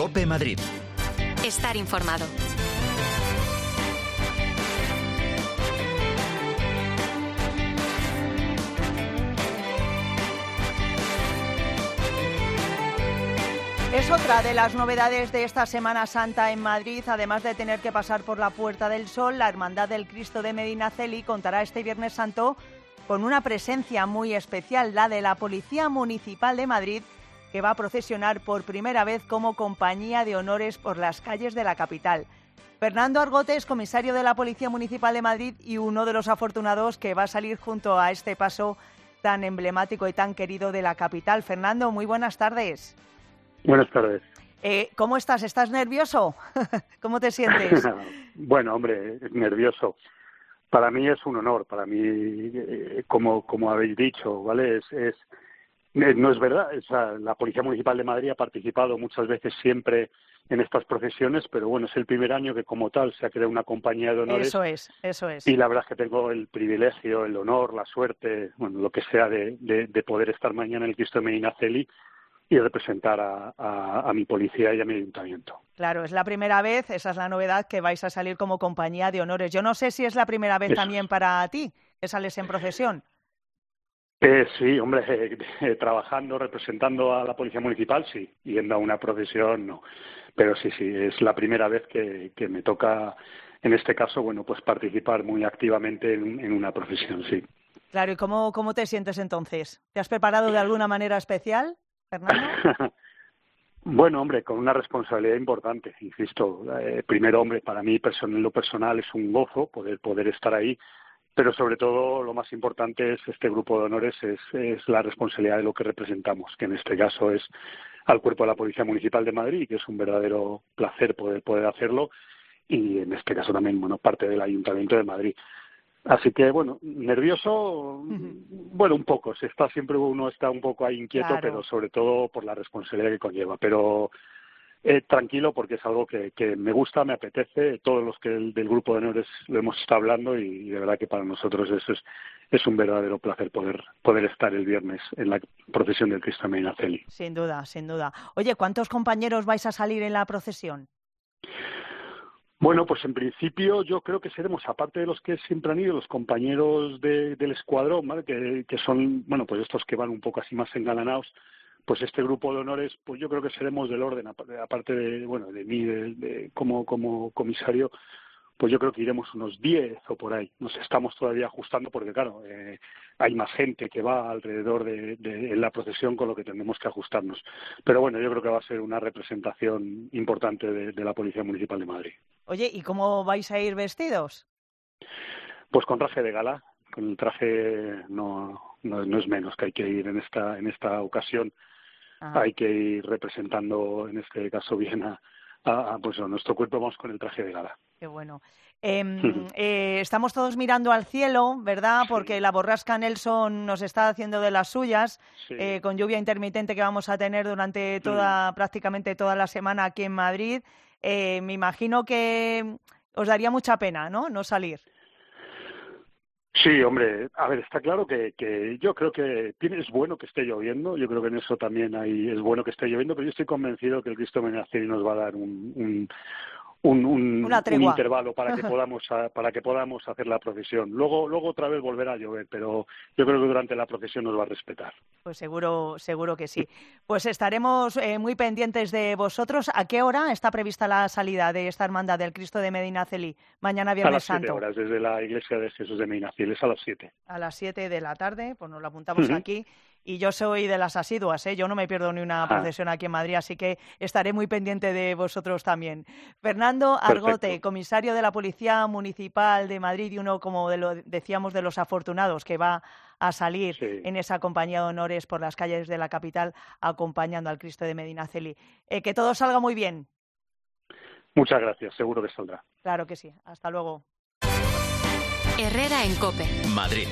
COPE Madrid. Estar informado. Es otra de las novedades de esta Semana Santa en Madrid. Además de tener que pasar por la Puerta del Sol, la Hermandad del Cristo de Medinaceli contará este Viernes Santo con una presencia muy especial, la de la Policía Municipal de Madrid, que va a procesionar por primera vez como compañía de honores por las calles de la capital. Fernando Argote es comisario de la Policía Municipal de Madrid y uno de los afortunados que va a salir junto a este paso tan emblemático y tan querido de la capital. Fernando, muy buenas tardes. Buenas tardes. ¿Cómo estás? ¿Estás nervioso? ¿Cómo te sientes? Bueno, hombre, nervioso. Para mí es un honor, para mí, como habéis dicho, ¿vale? No es verdad, la Policía Municipal de Madrid ha participado muchas veces siempre en estas procesiones, pero bueno, es el primer año que como tal se ha creado una compañía de honores. Eso es. Y la verdad es que tengo el privilegio, el honor, la suerte, bueno, lo que sea de poder estar mañana en el Cristo de Medinaceli y representar a mi policía y a mi ayuntamiento. Claro, es la primera vez, esa es la novedad, que vais a salir como compañía de honores. Yo no sé si es la primera vez también para ti que sales en procesión. Sí, hombre, trabajando, representando a la Policía Municipal, sí, yendo a una procesión, no. Pero sí, es la primera vez que me toca, en este caso, bueno, pues participar muy activamente en una procesión, sí. Claro, ¿y cómo te sientes entonces? ¿Te has preparado de alguna manera especial, Fernando? Bueno, hombre, con una responsabilidad importante, insisto. Primero, hombre, para mí en lo personal es un gozo poder estar ahí, pero sobre todo lo más importante es este grupo de honores, es la responsabilidad de lo que representamos, que en este caso es al cuerpo de la Policía Municipal de Madrid, y que es un verdadero placer poder hacerlo, y en este caso también, bueno, parte del Ayuntamiento de Madrid. Así que, bueno, nervioso, bueno, un poco, uno está un poco ahí inquieto, claro, pero sobre todo por la responsabilidad que conlleva. Pero tranquilo, porque es algo que me gusta, me apetece. Todos los que del grupo de honores lo hemos estado hablando, y de verdad que para nosotros eso es un verdadero placer poder estar el viernes en la procesión del Cristo de Medinaceli. Sin duda, sin duda. Oye, ¿cuántos compañeros vais a salir en la procesión? Bueno, pues en principio yo creo que seremos, aparte de los que siempre han ido, los compañeros del escuadrón, ¿vale? Que son, bueno, pues estos que van un poco así más engalanados. Pues este grupo de honores, pues yo creo que seremos del orden, aparte de mí como comisario, pues yo creo que iremos unos 10 o por ahí. Nos estamos todavía ajustando porque, claro, hay más gente que va alrededor en la procesión, con lo que tendremos que ajustarnos. Pero bueno, yo creo que va a ser una representación importante de la Policía Municipal de Madrid. Oye, ¿y cómo vais a ir vestidos? Pues con traje de gala. Con el traje no es menos que hay que ir en esta ocasión. Ajá. Hay que ir representando, en este caso, bien pues a nuestro cuerpo. Vamos con el traje de gala. Qué bueno. Estamos todos mirando al cielo, ¿verdad? Porque la borrasca Nelson nos está haciendo de las suyas, sí. Con lluvia intermitente que vamos a tener durante prácticamente toda la semana aquí en Madrid. Me imagino que os daría mucha pena, ¿no? No salir. Sí, hombre, a ver, está claro que yo creo que es bueno que esté lloviendo, yo creo que en eso también es bueno que esté lloviendo, pero yo estoy convencido que el Cristo de Medinaceli nos va a dar un intervalo para que podamos hacer la procesión. Luego otra vez volverá a llover, pero yo creo que durante la procesión nos va a respetar. Pues seguro que sí. Pues estaremos muy pendientes de vosotros. ¿A qué hora está prevista la salida de esta hermandad del Cristo de Medinaceli mañana Viernes Santo? A las 7 horas, desde la iglesia de Jesús de Medinaceli, es a las 7. A las 7 de la tarde, pues nos lo apuntamos aquí. Y yo soy de las asiduas, yo no me pierdo ni una procesión aquí en Madrid, así que estaré muy pendiente de vosotros también. Fernando Argote, comisario de la Policía Municipal de Madrid y uno, como decíamos, de los afortunados que va a salir en esa compañía de honores por las calles de la capital acompañando al Cristo de Medinaceli. Que todo salga muy bien. Muchas gracias, seguro que saldrá. Claro que sí, hasta luego. Herrera en COPE. Madrid.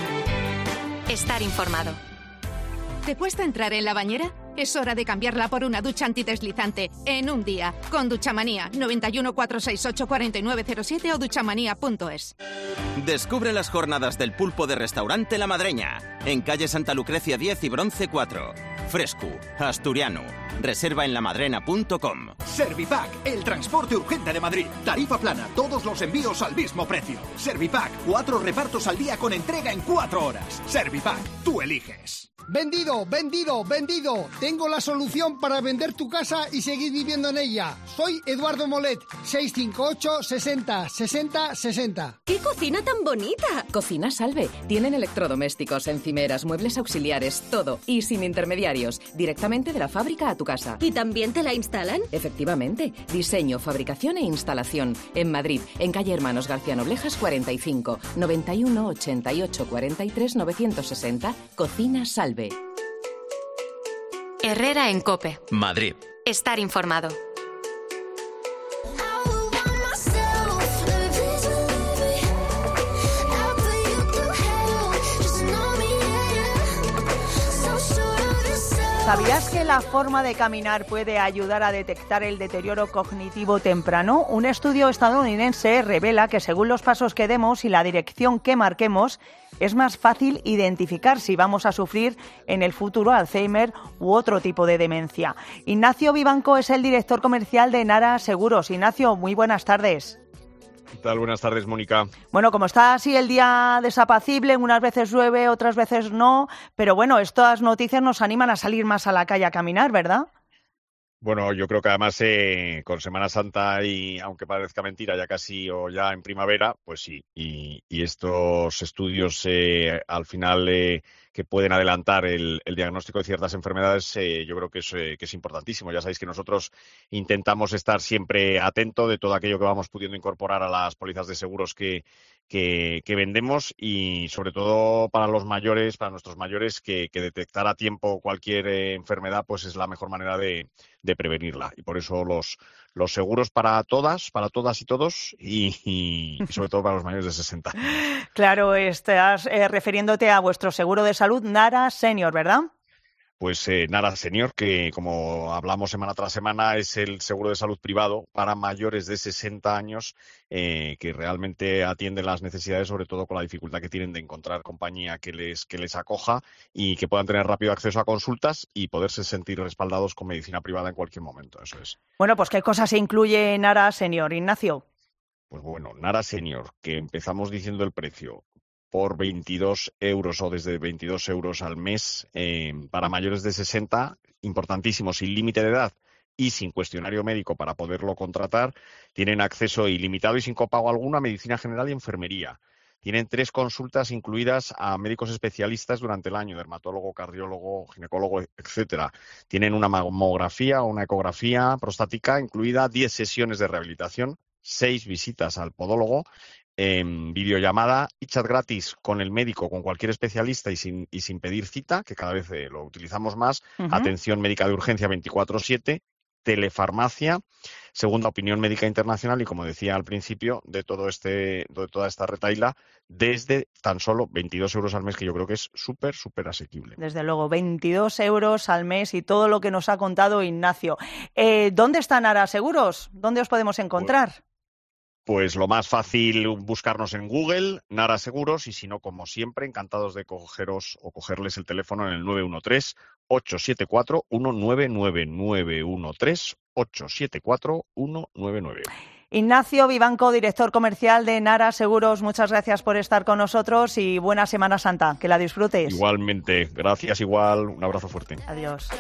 Estar informado. ¿Te cuesta entrar en la bañera? Es hora de cambiarla por una ducha antideslizante en un día. Con Duchamanía, 91 468 4907 o duchamanía.es. Descubre las jornadas del pulpo de Restaurante La Madreña, en calle Santa Lucrecia 10 y Bronce 4. fresco, asturiano. Reserva en lamadrena.com. Servipack, el transporte urgente de Madrid. Tarifa plana, todos los envíos al mismo precio. Servipack, 4 repartos al día con entrega en 4 horas. Servipack, tú eliges. Vendido, vendido, vendido. Tengo la solución para vender tu casa y seguir viviendo en ella. Soy Eduardo Molet, 658 60 60 60. ¡Qué cocina tan bonita! Cocina Salve. Tienen electrodomésticos, encimeras, muebles auxiliares, todo. Y sin intermediarios. Directamente de la fábrica a tu casa. ¿Y también te la instalan? Efectivamente. Diseño, fabricación e instalación. En Madrid, en calle Hermanos García Noblejas 45, 91 88 43 960. Cocina Salve. Herrera en COPE. Madrid. Estar informado. ¿Sabías que la forma de caminar puede ayudar a detectar el deterioro cognitivo temprano? Un estudio estadounidense revela que según los pasos que demos y la dirección que marquemos, es más fácil identificar si vamos a sufrir en el futuro Alzheimer u otro tipo de demencia. Ignacio Vivanco es el director comercial de Nara Seguros. Ignacio, muy buenas tardes. ¿Qué tal? Buenas tardes, Mónica. Bueno, como está así el día desapacible, unas veces llueve, otras veces no, pero bueno, estas noticias nos animan a salir más a la calle a caminar, ¿verdad? Bueno, yo creo que además con Semana Santa y aunque parezca mentira, ya casi o ya en primavera, pues sí. Y estos estudios al final que pueden adelantar el diagnóstico de ciertas enfermedades, yo creo que es importantísimo. Ya sabéis que nosotros intentamos estar siempre atentos de todo aquello que vamos pudiendo incorporar a las pólizas de seguros que vendemos y sobre todo para los mayores, para nuestros mayores, que detectar a tiempo cualquier enfermedad pues es la mejor manera de prevenirla. Y por eso los seguros para todas y todos y sobre todo para los mayores de 60. Claro, estás refiriéndote a vuestro seguro de salud Nara Senior, ¿verdad? Pues Nara Senior, que como hablamos semana tras semana, es el seguro de salud privado para mayores de 60 años que realmente atienden las necesidades, sobre todo con la dificultad que tienen de encontrar compañía que les acoja y que puedan tener rápido acceso a consultas y poderse sentir respaldados con medicina privada en cualquier momento. Eso es. Bueno, pues ¿qué cosas se incluye en Nara Senior, Ignacio? Pues bueno, Nara Senior, que empezamos diciendo el precio, por 22 euros o desde 22 euros al mes para mayores de 60, importantísimo, sin límite de edad y sin cuestionario médico para poderlo contratar. Tienen acceso ilimitado y sin copago alguno a medicina general y enfermería. Tienen 3 consultas incluidas a médicos especialistas durante el año, dermatólogo, cardiólogo, ginecólogo, etcétera. Tienen una mamografía o una ecografía prostática incluida, 10 sesiones de rehabilitación, 6 visitas al podólogo, videollamada y chat gratis con el médico, con cualquier especialista y sin pedir cita, que cada vez lo utilizamos más, atención médica de urgencia 24/7, telefarmacia, segunda opinión médica internacional y, como decía al principio, de toda esta retahíla, desde tan solo 22 euros al mes, que yo creo que es súper asequible. Desde luego, 22 euros al mes y todo lo que nos ha contado Ignacio. ¿Dónde está Nara Seguros? ¿Dónde os podemos encontrar? Pues lo más fácil, buscarnos en Google, Nara Seguros, y si no, como siempre, encantados de cogeros o cogerles el teléfono en el 913-874-199, 913-874-199. Ignacio Vivanco, director comercial de Nara Seguros, muchas gracias por estar con nosotros y buena Semana Santa, que la disfrutes. Igualmente, gracias igual, un abrazo fuerte. Adiós.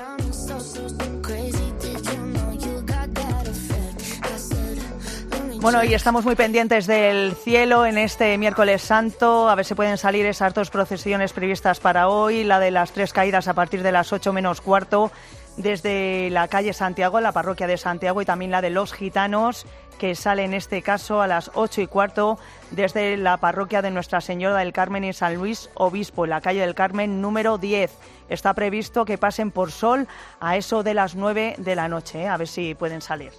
Bueno, y estamos muy pendientes del cielo en este miércoles santo, a ver si pueden salir esas 2 procesiones previstas para hoy, la de las 3 caídas a partir de las 8 menos cuarto, desde la calle Santiago, la parroquia de Santiago, y también la de los gitanos, que sale en este caso a las 8 y cuarto desde la parroquia de Nuestra Señora del Carmen y San Luis Obispo, en la calle del Carmen número 10. Está previsto que pasen por sol a eso de las 9 de la noche, a ver si pueden salir.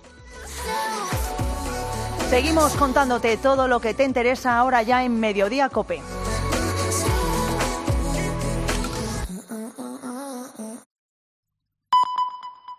Seguimos contándote todo lo que te interesa ahora ya en Mediodía COPE.